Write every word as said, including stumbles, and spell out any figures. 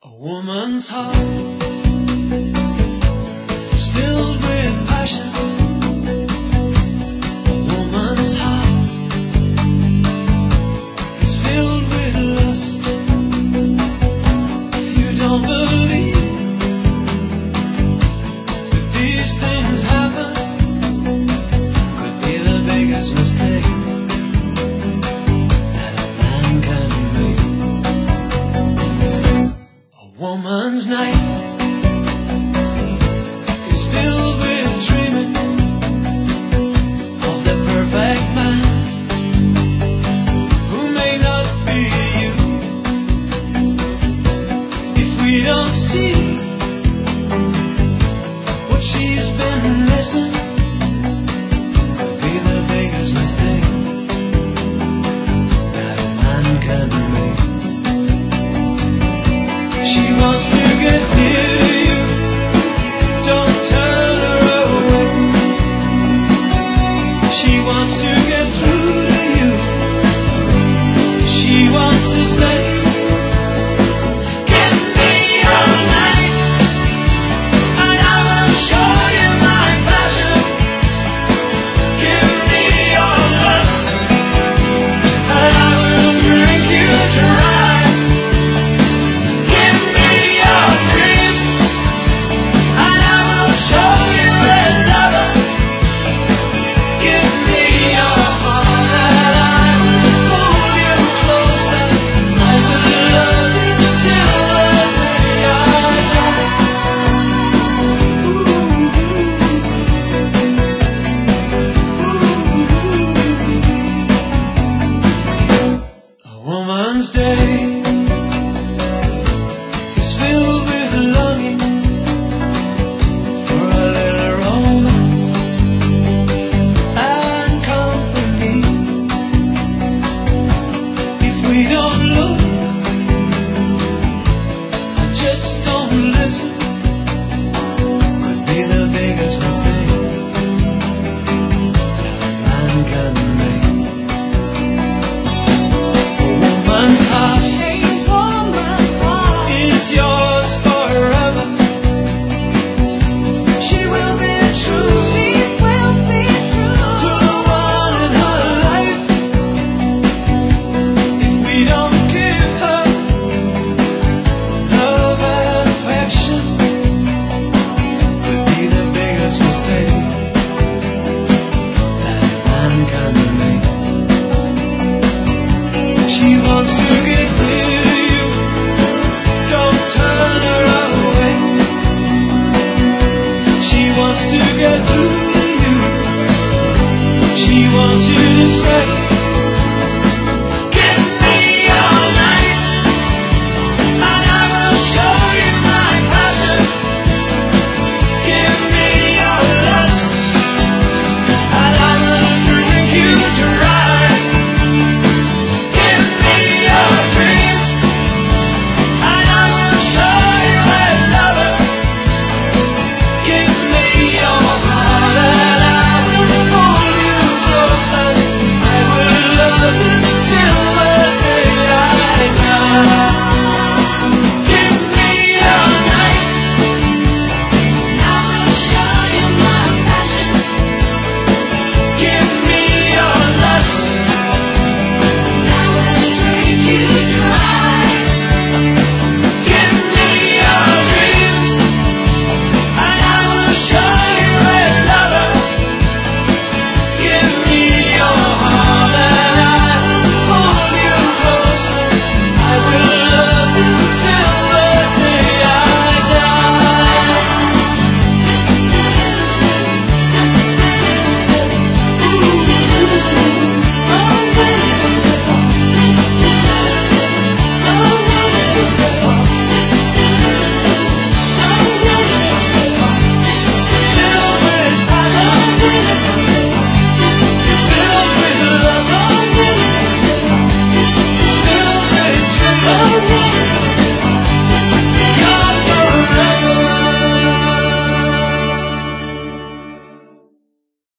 A woman's heart is filled with passion. A woman's heart is filled with lust. If you don't believe that these things happen, could be the biggest mistake that a man can make. A woman's night is filled with dreaming of the perfect man who may not be you. If we don't see what she's been missing, could be the biggest mistake that a man can make. She wants to get near to you, don't turn her away. She wants to get through to you. She wants to say, give me your life, and I will show you my passion. Give me your lust, and I will drink you dry. Give me your dreams, and I will show you a lover. Give me your heart, and I will pull you closer. I will love you till the day I die. A woman's day is filled with longing for a little romance and company. If we don't look or just don't listen, could be the biggest mistake that a man can make. A woman's heart is yours forever. She will be true to the one in her life. If we don't give her love and affection, could be the biggest mistake that a man can make. She wants to get near to you, don't turn her away. She wants to get through to you. She wants you to say,